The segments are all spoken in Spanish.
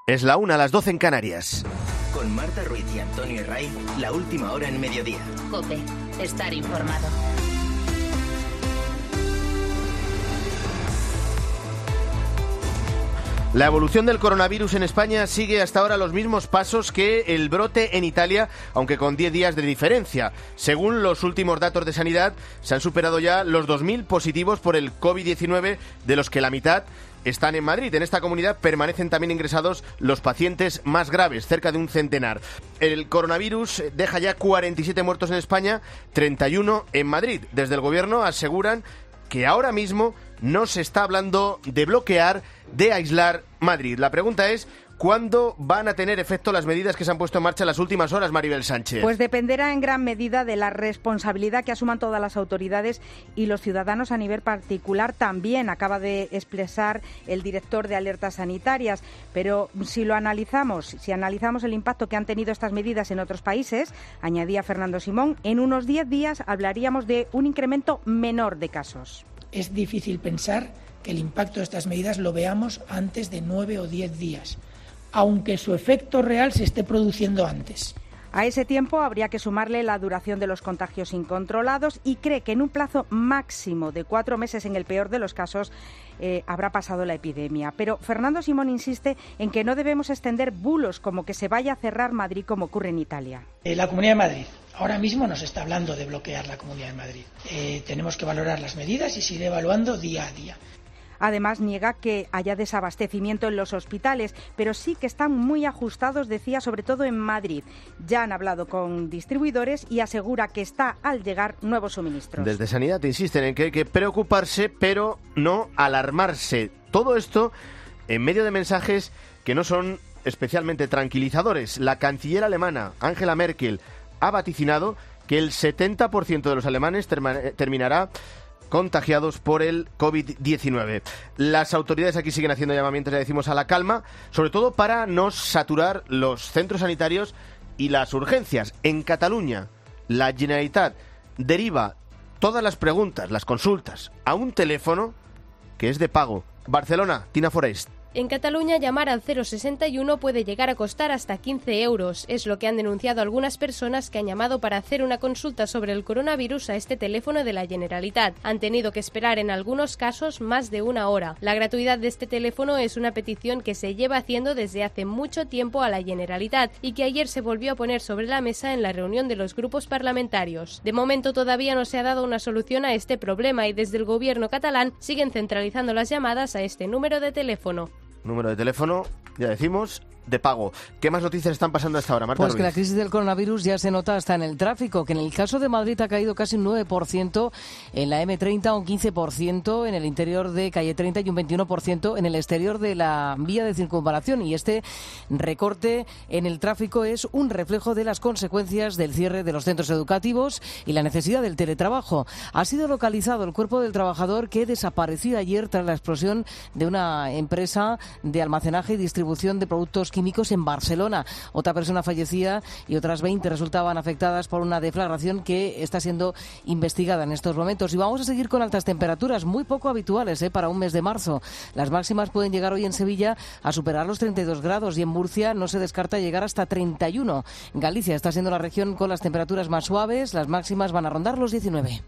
Es la 1, a las 12 en Canarias. Con Marta Ruiz y Antonio Herray, la última hora en mediodía. COPE, estar informado. La evolución del coronavirus en España sigue hasta ahora los mismos pasos que el brote en Italia, aunque con 10 días de diferencia. Según los últimos datos de Sanidad, se han superado ya los 2.000 positivos por el COVID-19, de los que la mitad están en Madrid. En esta comunidad permanecen también ingresados los pacientes más graves, cerca de un centenar. El coronavirus deja ya 47 muertos en España, 31 en Madrid. Desde el gobierno aseguran que ahora mismo no se está hablando de bloquear, de aislar Madrid. La pregunta es, ¿cuándo van a tener efecto las medidas que se han puesto en marcha en las últimas horas, Maribel Sánchez? Pues dependerá en gran medida de la responsabilidad que asuman todas las autoridades y los ciudadanos a nivel particular también, acaba de expresar el director de Alertas Sanitarias. Pero si analizamos el impacto que han tenido estas medidas en otros países, añadía Fernando Simón, en unos 10 días hablaríamos de un incremento menor de casos. Es difícil pensar que el impacto de estas medidas lo veamos antes de 9 o 10 días, aunque su efecto real se esté produciendo antes. A ese tiempo habría que sumarle la duración de los contagios incontrolados y cree que en un plazo máximo de 4 meses, en el peor de los casos, habrá pasado la epidemia. Pero Fernando Simón insiste en que no debemos extender bulos como que se vaya a cerrar Madrid como ocurre en Italia. La Comunidad de Madrid ahora mismo nos está hablando de bloquear la Comunidad de Madrid. Tenemos que valorar las medidas y seguir evaluando día a día. Además, niega que haya desabastecimiento en los hospitales, pero sí que están muy ajustados, decía, sobre todo en Madrid. Ya han hablado con distribuidores y asegura que está al llegar nuevos suministros. Desde Sanidad insisten en que hay que preocuparse, pero no alarmarse. Todo esto en medio de mensajes que no son especialmente tranquilizadores. La canciller alemana, Angela Merkel, ha vaticinado que el 70% de los alemanes terminará contagiados por el COVID-19. Las autoridades aquí siguen haciendo llamamientos, ya decimos, a la calma, sobre todo para no saturar los centros sanitarios y las urgencias. En Cataluña, la Generalitat deriva todas las preguntas, las consultas, a un teléfono que es de pago. Barcelona, Tina Forest. En Cataluña, llamar al 061 puede llegar a costar hasta 15 euros. Es lo que han denunciado algunas personas que han llamado para hacer una consulta sobre el coronavirus a este teléfono de la Generalitat. Han tenido que esperar en algunos casos más de una hora. La gratuidad de este teléfono es una petición que se lleva haciendo desde hace mucho tiempo a la Generalitat y que ayer se volvió a poner sobre la mesa en la reunión de los grupos parlamentarios. De momento todavía no se ha dado una solución a este problema y desde el gobierno catalán siguen centralizando las llamadas a este número de teléfono. Número de teléfono, ya decimos, de pago. ¿Qué más noticias están pasando hasta ahora, Marta Pues Ruiz? Que la crisis del coronavirus ya se nota hasta en el tráfico, que en el caso de Madrid ha caído casi un 9%, en la M30 un 15%, en el interior de calle 30 y un 21% en el exterior de la vía de circunvalación. Y este recorte en el tráfico es un reflejo de las consecuencias del cierre de los centros educativos y la necesidad del teletrabajo. Ha sido localizado el cuerpo del trabajador que desapareció ayer tras la explosión de una empresa de almacenaje y distribución de productos químicos en Barcelona. Otra persona fallecía y otras 20 resultaban afectadas por una deflagración que está siendo investigada en estos momentos. Y vamos a seguir con altas temperaturas muy poco habituales para un mes de marzo. Las máximas pueden llegar hoy en Sevilla a superar los 32 grados y en Murcia no se descarta llegar hasta 31. Galicia está siendo la región con las temperaturas más suaves. Las máximas van a rondar los 19.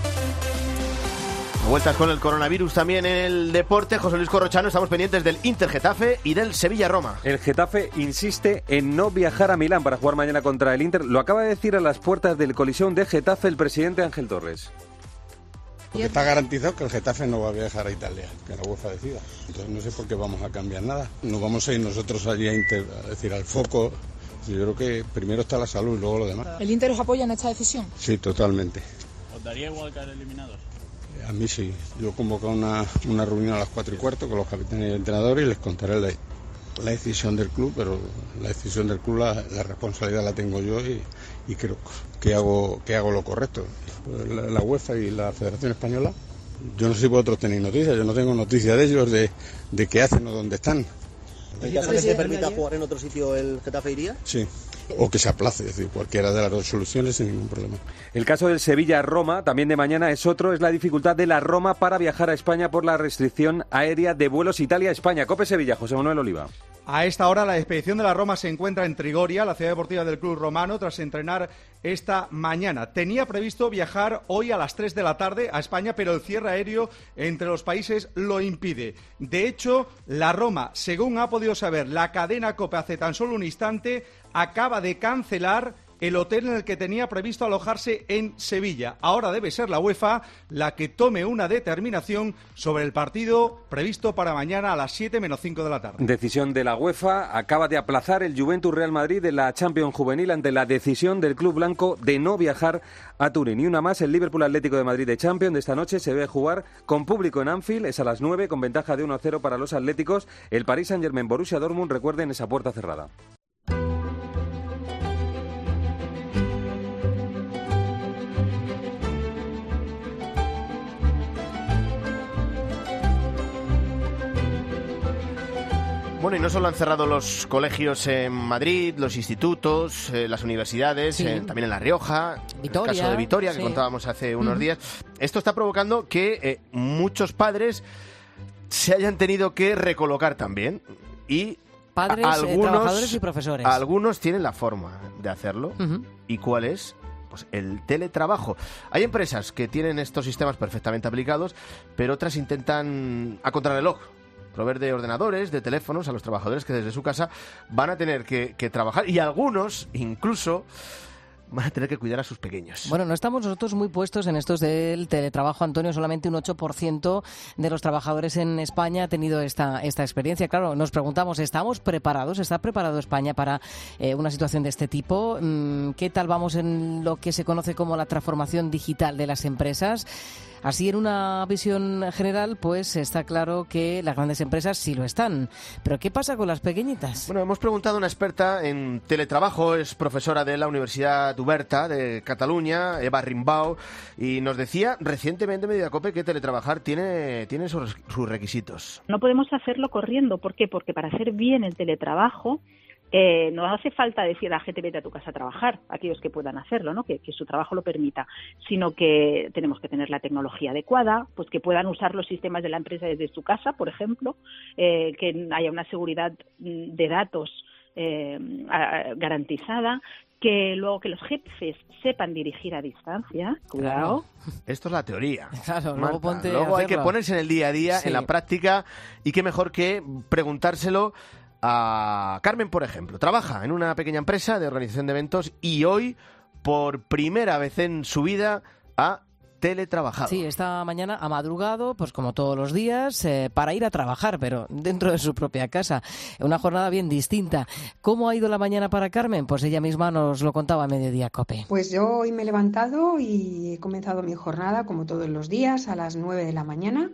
Vueltas con el coronavirus también en el deporte. José Luis Corrochano, estamos pendientes del Inter Getafe y del Sevilla Roma. El Getafe insiste en no viajar a Milán para jugar mañana contra el Inter. Lo acaba de decir a las puertas del Coliseo de Getafe el presidente Ángel Torres. Porque está garantizado que el Getafe no va a viajar a Italia, que la UEFA decida. Entonces no sé por qué vamos a cambiar nada. No vamos a ir nosotros allí a decir, al foco. Yo creo que primero está la salud y luego lo demás. ¿El Inter os apoya en esta decisión? Sí, totalmente. ¿Os daría igual caer eliminados? A mí sí. Yo convoco una reunión a las 4:15 con los capitanes y entrenadores y les contaré la decisión del club, pero la decisión del club, la responsabilidad la tengo yo y creo que hago lo correcto. La UEFA y la Federación Española, yo no sé si vosotros tenéis noticias, yo no tengo noticias de ellos, de qué hacen o dónde están. ¿En caso que se permita jugar en otro sitio, el Getafe iría? Sí. O que se aplace, es decir, cualquiera de las dos soluciones sin ningún problema. El caso del Sevilla-Roma, también de mañana, es la dificultad de la Roma para viajar a España por la restricción aérea de vuelos Italia-España. COPE Sevilla, José Manuel Oliva. A esta hora la expedición de la Roma se encuentra en Trigoria, la ciudad deportiva del club romano, tras entrenar esta mañana. Tenía previsto viajar hoy a las 3 de la tarde a España, pero el cierre aéreo entre los países lo impide. De hecho, la Roma, según ha podido saber la cadena COPE hace tan solo un instante, acaba de cancelar el hotel en el que tenía previsto alojarse en Sevilla. Ahora debe ser la UEFA la que tome una determinación sobre el partido previsto para mañana a las 7 menos 5 de la tarde. Decisión de la UEFA. Acaba de aplazar el Juventus Real Madrid de la Champions Juvenil ante la decisión del club blanco de no viajar a Turín. Y una más, el Liverpool Atlético de Madrid de Champions de esta noche se ve jugar con público en Anfield. Es a las 9 con ventaja de 1-0 para los atléticos. El Paris Saint-Germain Borussia Dortmund, recuerden, esa puerta cerrada. Bueno, y no solo han cerrado los colegios en Madrid, los institutos, las universidades, sí. También en La Rioja, Vitoria, el caso de Vitoria, sí. que contábamos hace unos días. Esto está provocando que muchos se hayan tenido que recolocar también. Y padres, trabajadores y profesores. Algunos tienen la forma de hacerlo. ¿Y cuál es? Pues el teletrabajo. Hay empresas que tienen estos sistemas perfectamente aplicados, pero otras intentan a contrarreloj proveer de ordenadores, de teléfonos a los trabajadores que desde su casa van a tener que trabajar, y algunos incluso van a tener que cuidar a sus pequeños. Bueno, no estamos nosotros muy puestos en estos del teletrabajo, Antonio. Solamente un 8% de los trabajadores en España ha tenido esta experiencia. Claro, nos preguntamos, ¿estamos preparados? ¿Está preparado España para una situación de este tipo? ¿Qué tal vamos en lo que se conoce como la transformación digital de las empresas? Así, en una visión general, pues está claro que las grandes empresas sí lo están. Pero ¿qué pasa con las pequeñitas? Bueno, hemos preguntado a una experta en teletrabajo, es profesora de la Universidad Oberta de Cataluña, Eva Rimbau, y nos decía recientemente en Mediacope que teletrabajar tiene sus requisitos. No podemos hacerlo corriendo. ¿Por qué? Porque para hacer bien el teletrabajo no hace falta decir a la gente vete a tu casa a trabajar, aquellos que puedan hacerlo, ¿no? Que su trabajo lo permita, sino que tenemos que tener la tecnología adecuada, pues que puedan usar los sistemas de la empresa desde su casa, por ejemplo, que haya una seguridad de datos garantizada, que luego que los jefes sepan dirigir a distancia, cuidado. Claro. Esto es la teoría. Claro, Marta, luego hay que ponerse en el día a día, sí, en la práctica, y qué mejor que preguntárselo a Carmen, por ejemplo. Trabaja en una pequeña empresa de organización de eventos y hoy, por primera vez en su vida, ha teletrabajado. Sí, esta mañana ha madrugado, pues como todos los días, para ir a trabajar, pero dentro de su propia casa. Una jornada bien distinta. ¿Cómo ha ido la mañana para Carmen? Pues ella misma nos lo contaba a Mediodía Cope. Pues yo hoy me he levantado y he comenzado mi jornada, como todos los días, a las 9 de la mañana.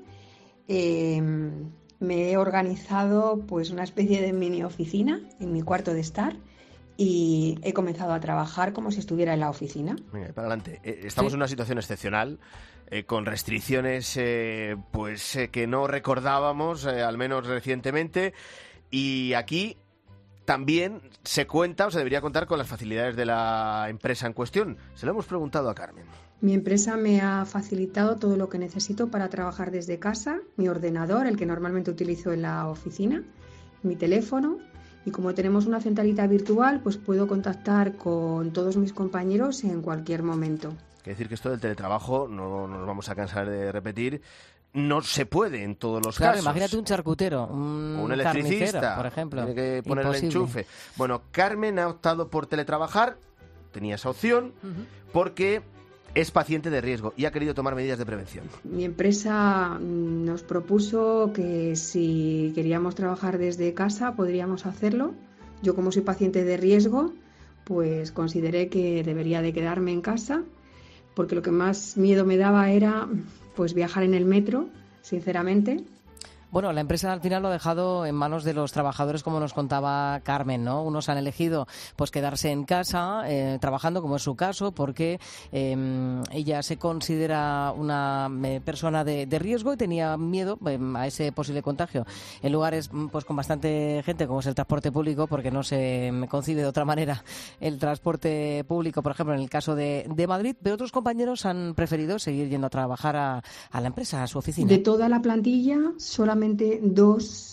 Me he organizado pues una especie de mini oficina en mi cuarto de estar y he comenzado a trabajar como si estuviera en la oficina. Venga, para adelante. Estamos en una situación excepcional, con restricciones que no recordábamos, al menos recientemente, y aquí también se cuenta, o se debería contar, con las facilidades de la empresa en cuestión. Se lo hemos preguntado a Carmen. Mi empresa me ha facilitado todo lo que necesito para trabajar desde casa, mi ordenador, el que normalmente utilizo en la oficina, mi teléfono, y como tenemos una centralita virtual, pues puedo contactar con todos mis compañeros en cualquier momento. Quiere decir que esto del teletrabajo, no nos vamos a cansar de repetir, no se puede en todos los casos. Imagínate un charcutero, un electricista, por ejemplo. Tiene que poner el enchufe. Bueno, Carmen ha optado por teletrabajar, tenía esa opción, porque es paciente de riesgo y ha querido tomar medidas de prevención. Mi empresa nos propuso que si queríamos trabajar desde casa podríamos hacerlo. Yo, como soy paciente de riesgo, pues consideré que debería de quedarme en casa, porque lo que más miedo me daba era pues viajar en el metro, sinceramente. Bueno, la empresa al final lo ha dejado en manos de los trabajadores, como nos contaba Carmen, ¿no? Unos han elegido pues quedarse en casa trabajando, como es su caso, porque ella se considera una persona de riesgo y tenía miedo a ese posible contagio en lugares pues con bastante gente, como es el transporte público, porque no se concibe de otra manera el transporte público, por ejemplo, en el caso de Madrid, pero otros compañeros han preferido seguir yendo a trabajar a la empresa, a su oficina. De toda la plantilla, solamente 2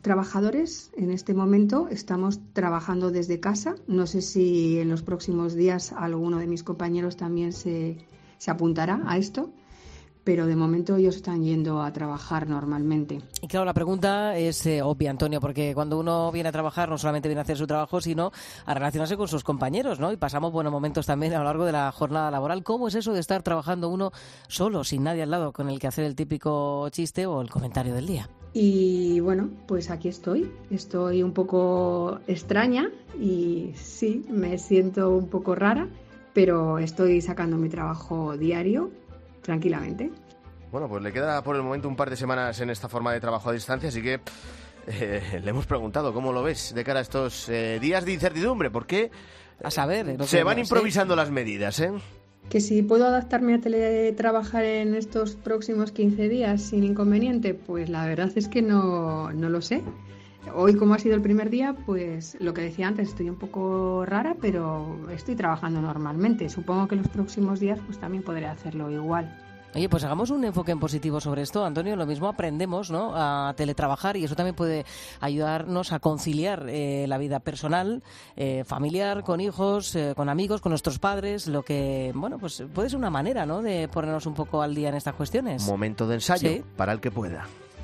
trabajadores en este momento estamos trabajando desde casa. No sé si en los próximos días alguno de mis compañeros también se apuntará a esto, pero de momento ellos están yendo a trabajar normalmente. Y claro, la pregunta es obvia, Antonio, porque cuando uno viene a trabajar no solamente viene a hacer su trabajo, sino a relacionarse con sus compañeros, ¿no? Y pasamos buenos momentos también a lo largo de la jornada laboral. ¿Cómo es eso de estar trabajando uno solo, sin nadie al lado, con el que hacer el típico chiste o el comentario del día? Y bueno, pues aquí estoy un poco extraña y sí, me siento un poco rara, pero estoy sacando mi trabajo diario tranquilamente. Bueno, pues le queda por el momento un par de semanas en esta forma de trabajo a distancia, así que le hemos preguntado cómo lo ves de cara a estos días de incertidumbre, porque a saber, se van improvisando las medidas, ¿eh? Que si puedo adaptarme a teletrabajar en estos próximos 15 días sin inconveniente, pues la verdad es que no lo sé. Hoy, como ha sido el primer día, pues lo que decía antes, estoy un poco rara, pero estoy trabajando normalmente. Supongo que los próximos días pues también podré hacerlo igual. Oye, pues hagamos un enfoque en positivo sobre esto, Antonio. Lo mismo aprendemos, ¿no?, a teletrabajar, y eso también puede ayudarnos a conciliar la vida personal, familiar, con hijos, con amigos, con nuestros padres, lo que, bueno, pues puede ser una manera, ¿no?, de ponernos un poco al día en estas cuestiones. Momento de ensayo, sí, para el que pueda.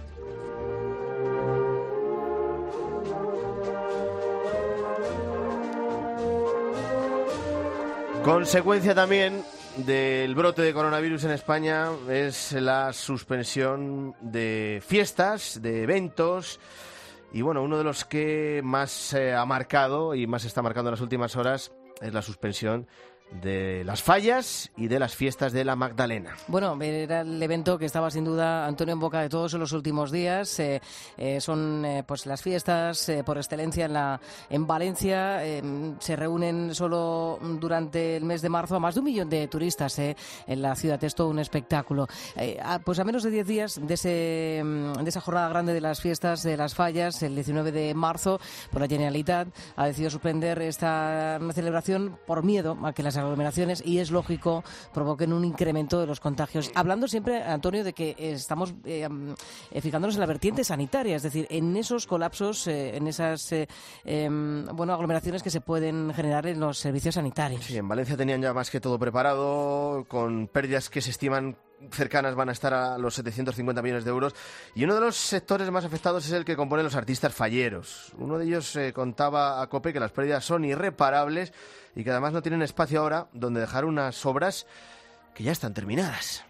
Consecuencia también del brote de coronavirus en España es la suspensión de fiestas, de eventos, y bueno, uno de los que más ha marcado y más está marcando en las últimas horas es la suspensión de las fallas y de las fiestas de la Magdalena. Bueno, era el evento que estaba sin duda, Antonio, en boca de todos en los últimos días. Son pues las fiestas por excelencia en Valencia. Se reúnen solo durante el mes de marzo a más de 1 millón de turistas en la ciudad. Es todo un espectáculo. Pues a menos de 10 días de esa jornada grande de las fiestas de las fallas, el 19 de marzo, por la Generalitat ha decidido suspender esta celebración por miedo a que las aglomeraciones, y es lógico, provoquen un incremento de los contagios. Hablando siempre, Antonio, de que estamos fijándonos en la vertiente sanitaria, es decir, en esos colapsos, en esas aglomeraciones que se pueden generar en los servicios sanitarios. Sí, en Valencia tenían ya más que todo preparado, con pérdidas que se estiman cercanas van a estar a los 750 millones de euros, y uno de los sectores más afectados es el que compone los artistas falleros. Uno de ellos contaba a COPE que las pérdidas son irreparables y que además no tienen espacio ahora donde dejar unas obras que ya están terminadas.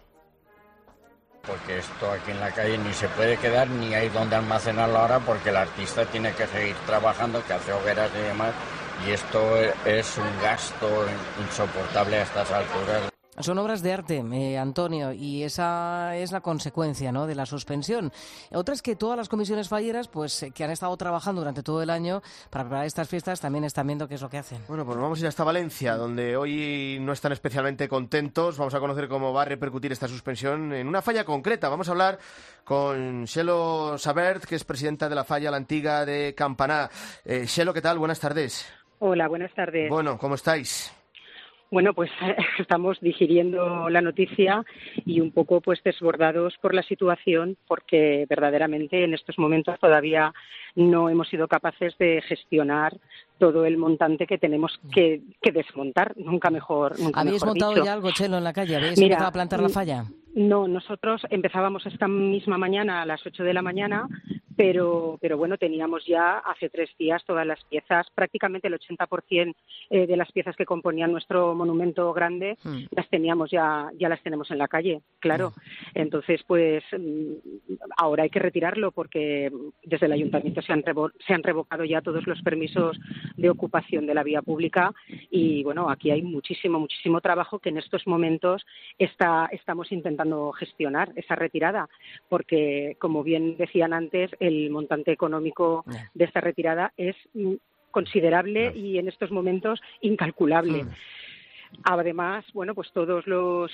Porque esto aquí en la calle ni se puede quedar, ni hay donde almacenarlo ahora, porque el artista tiene que seguir trabajando, que hace hogueras y demás, y esto es un gasto insoportable a estas alturas. Son obras de arte, Antonio, y esa es la consecuencia, ¿no?, de la suspensión. Otra es que todas las comisiones falleras, pues que han estado trabajando durante todo el año para preparar estas fiestas, también están viendo qué es lo que hacen. Bueno, pues vamos a ir hasta Valencia, donde hoy no están especialmente contentos. Vamos a conocer cómo va a repercutir esta suspensión en una falla concreta. Vamos a hablar con Xelo Sabert, que es presidenta de la falla La Antiga de Campaná. Xelo, ¿qué tal? Buenas tardes. Hola, buenas tardes. Bueno, ¿cómo estáis? Bueno, pues estamos digiriendo la noticia y un poco pues desbordados por la situación, porque verdaderamente en estos momentos todavía no hemos sido capaces de gestionar todo el montante que tenemos que desmontar. Nunca mejor dicho. ¿Habéis montado ya algo, Chelo, en la calle? ¿Habéis empezado a plantar la falla? No, nosotros empezábamos esta misma mañana a las 8 de la mañana, pero bueno, teníamos ya hace 3 días todas las piezas, prácticamente el 80% de las piezas que componían nuestro monumento grande, las teníamos ya las tenemos en la calle, claro. Entonces, pues ahora hay que retirarlo, porque desde el ayuntamiento se han revocado ya todos los permisos de ocupación de la vía pública, y bueno, aquí hay muchísimo trabajo que en estos momentos estamos intentando gestionar esa retirada, porque como bien decían antes, el montante económico de esta retirada es considerable y en estos momentos incalculable. Además, bueno, pues todos los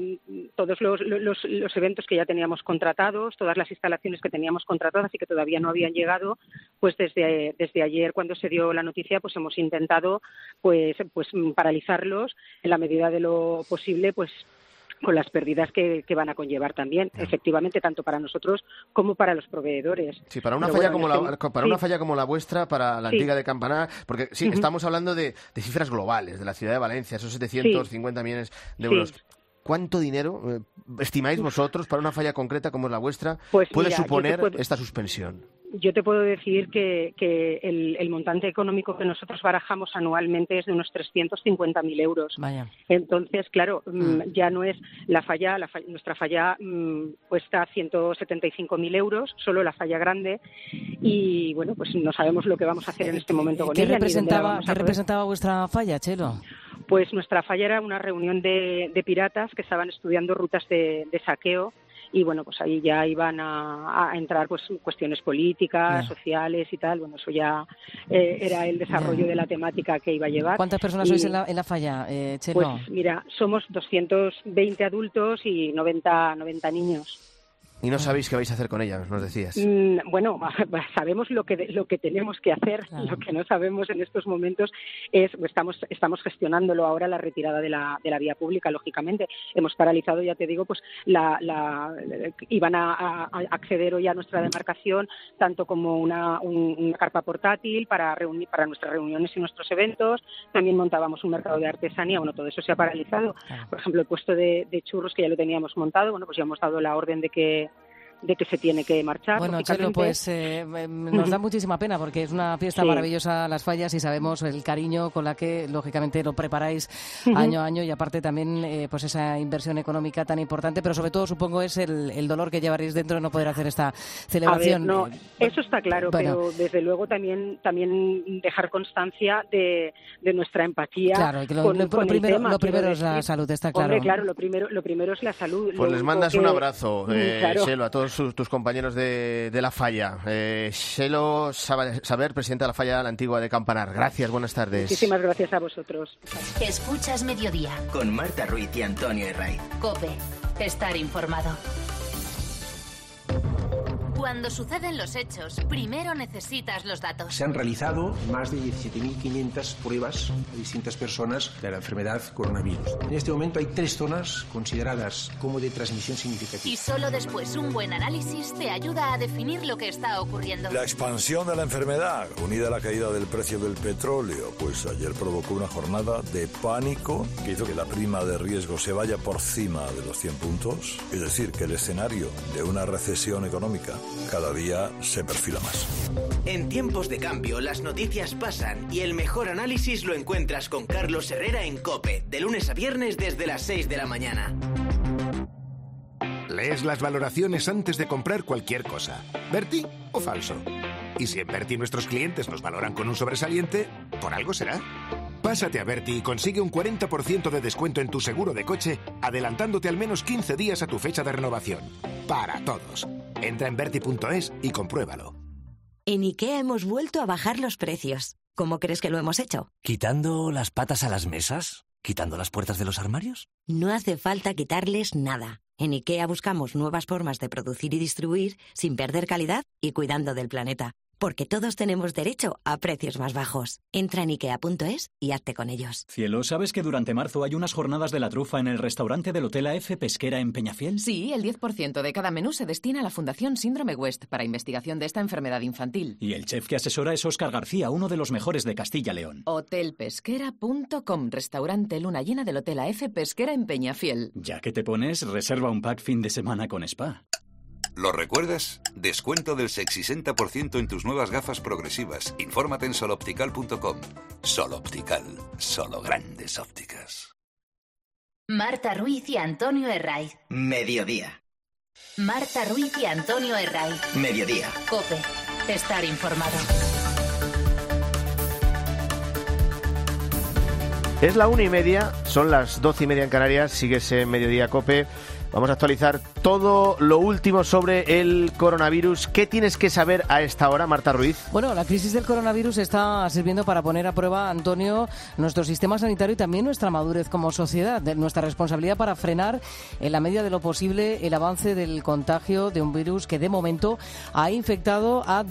eventos que ya teníamos contratados, todas las instalaciones que teníamos contratadas y que todavía no habían llegado, pues desde ayer, cuando se dio la noticia, pues hemos intentado pues paralizarlos en la medida de lo posible, pues las pérdidas que van a conllevar también, efectivamente, tanto para nosotros como para los proveedores. Sí, para una falla como la vuestra, para la antigua de Campanar, porque sí, estamos hablando de cifras globales, de la ciudad de Valencia, esos 750 millones de euros. ¿Cuánto dinero estimáis vosotros para una falla concreta como es la vuestra puede suponer esta suspensión? Yo te puedo decir que el montante económico que nosotros barajamos anualmente es de unos 350.000 euros. Vaya. Entonces, claro, ya no es nuestra falla cuesta 175.000 euros, solo la falla grande, y bueno, pues no sabemos lo que vamos a hacer en este momento con ella. ¿Qué representaba vuestra falla, Chelo? Pues nuestra falla era una reunión de piratas que estaban estudiando rutas de saqueo, y bueno, pues ahí ya iban a entrar pues cuestiones políticas, sociales y tal. Bueno, eso ya era el desarrollo de la temática que iba a llevar. ¿Cuántas personas sois en la falla, Chelo? Pues mira, somos 220 adultos y 90 niños. Y no sabéis qué vais a hacer con ella, nos decías. Bueno, sabemos lo que tenemos que hacer. Claro. Lo que no sabemos en estos momentos es, estamos gestionándolo ahora, la retirada de la vía pública, lógicamente. Hemos paralizado, ya te digo, pues iban a acceder hoy a nuestra demarcación, tanto como una carpa portátil para nuestras reuniones y nuestros eventos. También montábamos un mercado de artesanía, bueno, todo eso se ha paralizado. Claro. Por ejemplo, el puesto de churros, que ya lo teníamos montado, bueno, pues ya hemos dado la orden de que se tiene que marchar. Bueno, Chelo, pues nos da muchísima pena porque es una fiesta maravillosa las fallas y sabemos el cariño con la que, lógicamente, lo preparáis año a año, y aparte también pues esa inversión económica tan importante, pero sobre todo supongo es el dolor que llevaréis dentro de no poder hacer esta celebración. A ver, no, eso está claro, pero desde luego también dejar constancia de nuestra empatía. Claro, que lo primero es la salud, está claro. Hombre, claro, lo primero es la salud. Pues les mandas un abrazo, Chelo, a todos tus compañeros de la falla. Chelo Saber, presidenta de la falla La Antigua de Campanar. Gracias, buenas tardes. Muchísimas gracias a vosotros. Escuchas Mediodía. Con Marta Ruiz y Antonio Herraiz. COPE. Estar informado. Cuando suceden los hechos, primero necesitas los datos. Se han realizado más de 17.500 pruebas a distintas personas de la enfermedad coronavirus. En este momento hay 3 zonas consideradas como de transmisión significativa. Y solo después un buen análisis te ayuda a definir lo que está ocurriendo. La expansión de la enfermedad, unida a la caída del precio del petróleo, pues ayer provocó una jornada de pánico que hizo que la prima de riesgo se vaya por cima de los 100 puntos. Es decir, que el escenario de una recesión económica cada día se perfila más. En tiempos de cambio, las noticias pasan y el mejor análisis lo encuentras con Carlos Herrera en COPE, de lunes a viernes desde las 6 de la mañana. Lees las valoraciones antes de comprar cualquier cosa. ¿Berti o falso? Y si en Berti nuestros clientes nos valoran con un sobresaliente, por algo será. Pásate a Berti y consigue un 40% de descuento en tu seguro de coche, adelantándote al menos 15 días a tu fecha de renovación. Para todos. Entra en Berti.es y compruébalo. En IKEA hemos vuelto a bajar los precios. ¿Cómo crees que lo hemos hecho? ¿Quitando las patas a las mesas? ¿Quitando las puertas de los armarios? No hace falta quitarles nada. En IKEA buscamos nuevas formas de producir y distribuir sin perder calidad y cuidando del planeta. Porque todos tenemos derecho a precios más bajos. Entra en IKEA.es y hazte con ellos. Cielo, ¿sabes que durante marzo hay unas jornadas de la trufa en el restaurante del Hotel AF Pesquera en Peñafiel? Sí, el 10% de cada menú se destina a la Fundación Síndrome West para investigación de esta enfermedad infantil. Y el chef que asesora es Óscar García, uno de los mejores de Castilla-León. Hotelpesquera.com, restaurante luna llena del Hotel AF Pesquera en Peñafiel. Ya que te pones, reserva un pack fin de semana con spa. ¿Lo recuerdas? Descuento del 60% en tus nuevas gafas progresivas. Infórmate en soloptical.com. Sol Optical. Solo grandes ópticas. Marta Ruiz y Antonio Herraiz. Mediodía. Marta Ruiz y Antonio Herraiz. Mediodía. COPE. Estar informado. Es la 1:30, son las 12:30 en Canarias. Síguese en Mediodía COPE. Vamos a actualizar todo lo último sobre el coronavirus. ¿Qué tienes que saber a esta hora, Marta Ruiz? Bueno, la crisis del coronavirus está sirviendo para poner a prueba, Antonio, nuestro sistema sanitario y también nuestra madurez como sociedad, nuestra responsabilidad para frenar en la medida de lo posible el avance del contagio de un virus que de momento ha infectado a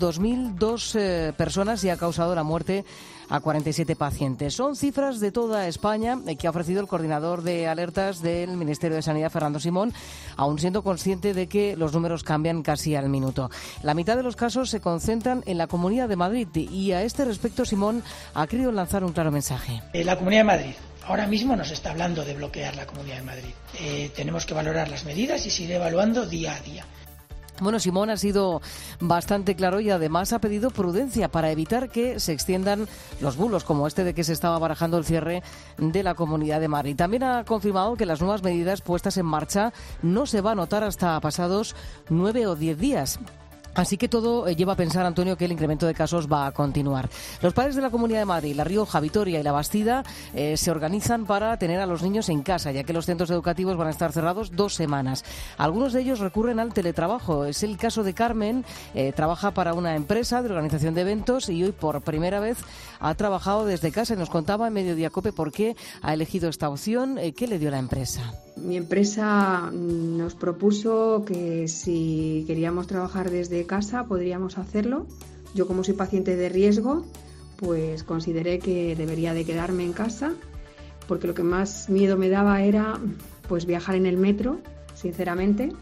2.002 personas y ha causado la muerte a 47 pacientes. Son cifras de toda España que ha ofrecido el coordinador de alertas del Ministerio de Sanidad, Fernando Simón, aún siendo consciente de que los números cambian casi al minuto. La mitad de los casos se concentran en la Comunidad de Madrid y a este respecto Simón ha querido lanzar un claro mensaje. La Comunidad de Madrid ahora mismo nos está hablando de bloquear la Comunidad de Madrid. Tenemos que valorar las medidas y seguir evaluando día a día. Bueno, Simón ha sido bastante claro y además ha pedido prudencia para evitar que se extiendan los bulos como este de que se estaba barajando el cierre de la Comunidad de Madrid. También ha confirmado que las nuevas medidas puestas en marcha no se va a notar hasta pasados 9 o 10 días. Así que todo lleva a pensar, Antonio, que el incremento de casos va a continuar. Los padres de la Comunidad de Madrid, La Rioja, Vitoria y La Bastida se organizan para tener a los niños en casa, ya que los centros educativos van a estar cerrados 2 semanas. Algunos de ellos recurren al teletrabajo. Es el caso de Carmen, trabaja para una empresa de organización de eventos y hoy por primera vez ha trabajado desde casa. Y nos contaba en Mediodía COPE por qué ha elegido esta opción. ¿Qué le dio la empresa? Mi empresa nos propuso que si queríamos trabajar desde casa podríamos hacerlo. Yo, como soy paciente de riesgo, pues consideré que debería de quedarme en casa, porque lo que más miedo me daba era pues viajar en el metro, sinceramente.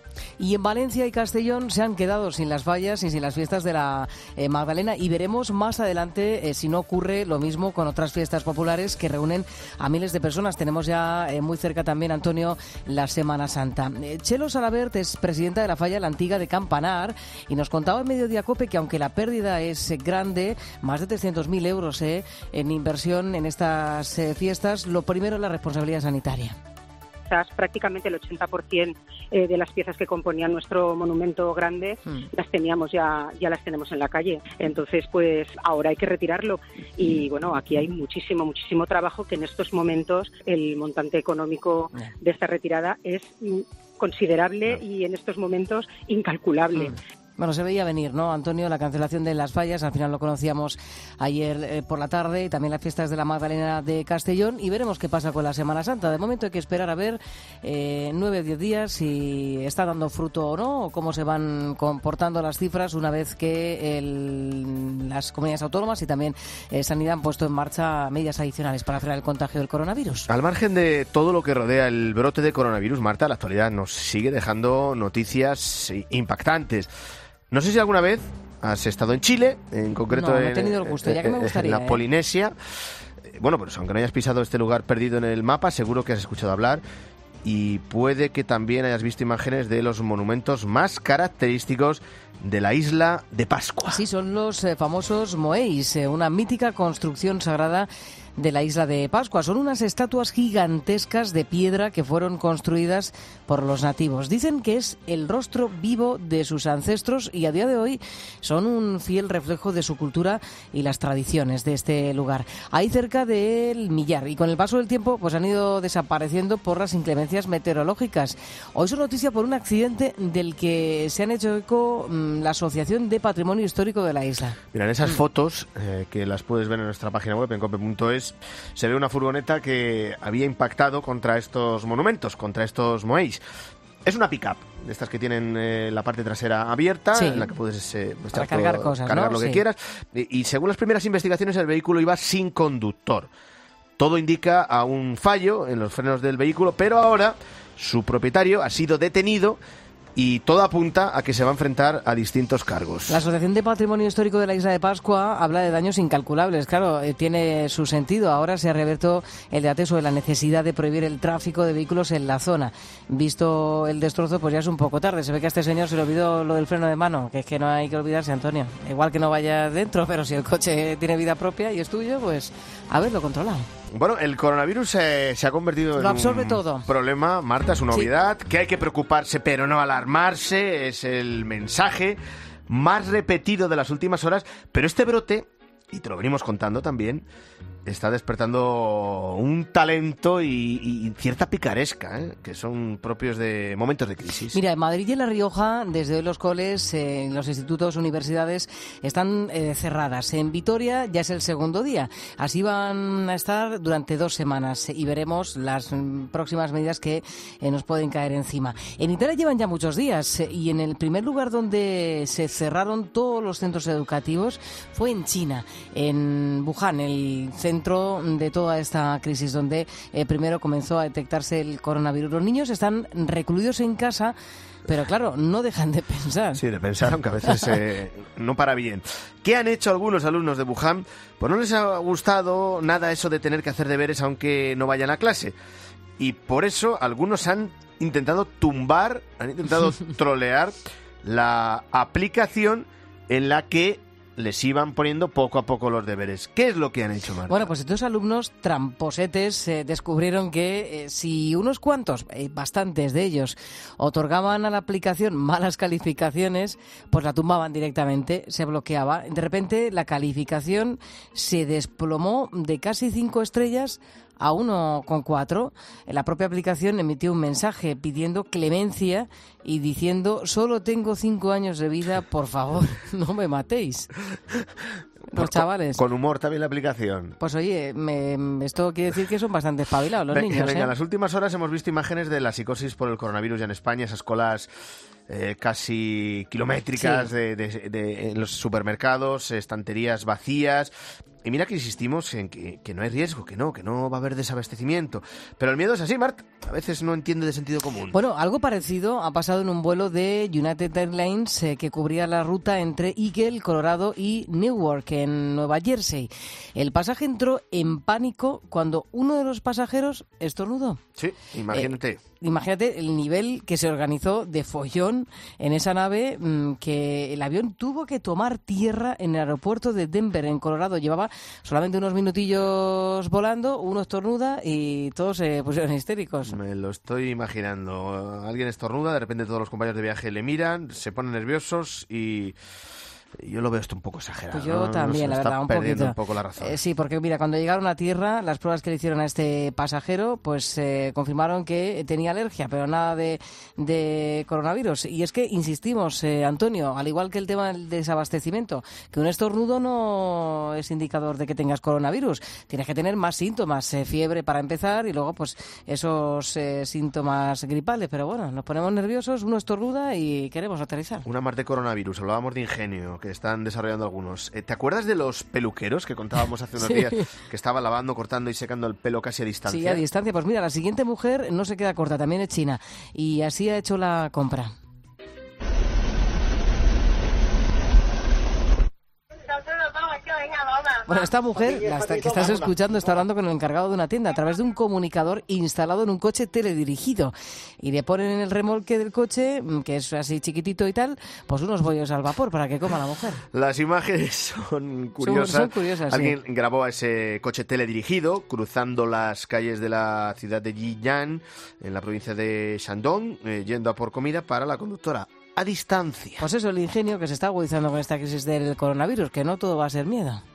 Y en Valencia y Castellón se han quedado sin las fallas y sin las fiestas de la Magdalena, y veremos más adelante si no ocurre lo mismo con otras fiestas populares que reúnen a miles de personas. Tenemos ya muy cerca también, Antonio, la Semana Santa. Chelo Salabert es presidenta de la falla La Antiga de Campanar y nos contaba en Mediodía COPE que aunque la pérdida es grande, más de 300.000 euros en inversión en estas fiestas, lo primero es la responsabilidad sanitaria. Prácticamente el 80% de las piezas que componían nuestro monumento grande las teníamos ya las tenemos en la calle. Entonces, pues ahora hay que retirarlo. Y bueno, aquí hay muchísimo trabajo, que en estos momentos el montante económico de esta retirada es considerable y en estos momentos incalculable. Bueno, se veía venir, ¿no, Antonio? La cancelación de las fallas, al final lo conocíamos ayer por la tarde, y también las fiestas de la Magdalena de Castellón, y veremos qué pasa con la Semana Santa. De momento hay que esperar a ver 9 o 10 días si está dando fruto o no, o cómo se van comportando las cifras una vez que las comunidades autónomas y también Sanidad han puesto en marcha medidas adicionales para frenar el contagio del coronavirus. Al margen de todo lo que rodea el brote de coronavirus, Marta, la actualidad nos sigue dejando noticias impactantes. No sé si alguna vez has estado en Chile, en concreto no he tenido el gusto, ya que me gustaría, en la Polinesia. Bueno, pues aunque no hayas pisado este lugar perdido en el mapa, seguro que has escuchado hablar y puede que también hayas visto imágenes de los monumentos más característicos de la isla de Pascua. Sí, son los famosos moéis, una mítica construcción sagrada de la isla de Pascua. Son unas estatuas gigantescas de piedra que fueron construidas por los nativos. Dicen que es el rostro vivo de sus ancestros y a día de hoy son un fiel reflejo de su cultura y las tradiciones de este lugar. Hay cerca del millar y con el paso del tiempo pues han ido desapareciendo por las inclemencias meteorológicas. Hoy son noticia por un accidente del que se han hecho eco la Asociación de Patrimonio Histórico de la isla. Mira, en esas fotos que las puedes ver en nuestra página web en cope.es, se ve una furgoneta que había impactado contra estos monumentos, contra estos moéis. Es una pick-up, de estas que tienen la parte trasera abierta, sí, en la que puedes para cargar cosas, cargar ¿no? lo que Sí. quieras. Y según las primeras investigaciones, el vehículo iba sin conductor. Todo indica a un fallo en los frenos del vehículo, pero ahora su propietario ha sido detenido y todo apunta a que se va a enfrentar a distintos cargos. La Asociación de Patrimonio Histórico de la Isla de Pascua habla de daños incalculables. Claro, tiene su sentido. Ahora se ha reabierto el debate sobre la necesidad de prohibir el tráfico de vehículos en la zona. Visto el destrozo, pues ya es un poco tarde. Se ve que a este señor se le olvidó lo del freno de mano, que es que no hay que olvidarse, Antonio. Igual que no vaya dentro, pero si el coche tiene vida propia y es tuyo, pues haberlo controlado. Bueno, el coronavirus se ha convertido en absorbe un todo. Problema, Marta, es una obviedad, que hay que preocuparse pero no alarmarse, es el mensaje más repetido de las últimas horas, pero este brote, y te lo venimos contando también, está despertando un talento y cierta picaresca, que son propios de momentos de crisis. Mira, en Madrid y en La Rioja, desde hoy los coles, los institutos, universidades están cerradas. En Vitoria ya es el segundo día. Así van a estar durante 2 semanas y veremos las próximas medidas que nos pueden caer encima. En Italia llevan ya muchos días y en el primer lugar donde se cerraron todos los centros educativos fue en China, en Wuhan, el centro de toda esta crisis, donde primero comenzó a detectarse el coronavirus. Los niños están recluidos en casa, pero claro, no dejan de pensar. Sí, de pensar, aunque a veces no para bien. ¿Qué han hecho algunos alumnos de Wuhan? Pues no les ha gustado nada eso de tener que hacer deberes aunque no vayan a clase. Y por eso algunos han intentado trolear la aplicación en la que les iban poniendo poco a poco los deberes. ¿Qué es lo que han hecho, Marta? Bueno, pues estos alumnos tramposetes descubrieron que si unos cuantos, bastantes de ellos, otorgaban a la aplicación malas calificaciones, pues la tumbaban directamente, se bloqueaba. De repente la calificación se desplomó de casi 5 estrellas a 1,4. La propia aplicación emitió un mensaje pidiendo clemencia y diciendo: solo tengo 5 años de vida, por favor, no me matéis. Pues chavales. Con humor también la aplicación. Pues oye, esto quiere decir que son bastante espabilados los niños. Venga, en las últimas horas hemos visto imágenes de la psicosis por el coronavirus ya en España, esas colas casi kilométricas en los supermercados, estanterías vacías. Y mira que insistimos en que no hay riesgo, que no va a haber desabastecimiento. Pero el miedo es así, Marta. A veces no entiende de sentido común. Bueno, algo parecido ha pasado en un vuelo de United Airlines que cubría la ruta entre Eagle, Colorado, y Newark, en Nueva Jersey. El pasaje entró en pánico cuando uno de los pasajeros estornudó. Sí, imagínate. Imagínate el nivel que se organizó de follón en esa nave, que el avión tuvo que tomar tierra en el aeropuerto de Denver, en Colorado. Llevaba solamente unos minutillos volando, uno estornuda y todos se pusieron histéricos. Me lo estoy imaginando. Alguien estornuda, de repente todos los compañeros de viaje le miran, se ponen nerviosos y... Yo lo veo esto un poco exagerado. Pues yo también, la verdad, un poquito. Perdiendo un poco la razón. Sí, porque mira, cuando llegaron a tierra, las pruebas que le hicieron a este pasajero, pues confirmaron que tenía alergia, pero nada de coronavirus. Y es que insistimos, Antonio, al igual que el tema del desabastecimiento, que un estornudo no es indicador de que tengas coronavirus. Tienes que tener más síntomas, fiebre para empezar, y luego pues esos síntomas gripales. Pero bueno, nos ponemos nerviosos, uno estornuda y queremos aterrizar. Una más de coronavirus, hablábamos de ingenio, que están desarrollando algunos. ¿Te acuerdas de los peluqueros que contábamos hace unos días, que estaban lavando, cortando y secando el pelo casi a distancia? Sí, a distancia. Pues mira, la siguiente mujer no se queda corta, también es china, y así ha hecho la compra. Bueno, esta mujer, la que estás escuchando, está hablando con el encargado de una tienda a través de un comunicador instalado en un coche teledirigido. Y le ponen en el remolque del coche, que es así chiquitito y tal, pues unos bollos al vapor para que coma la mujer. Las imágenes son curiosas. Son curiosas, Alguien sí. grabó a ese coche teledirigido cruzando las calles de la ciudad de Jinan, en la provincia de Shandong, yendo a por comida para la conductora. A distancia. Pues eso, el ingenio que se está agudizando con esta crisis del coronavirus, que no todo va a ser miedo.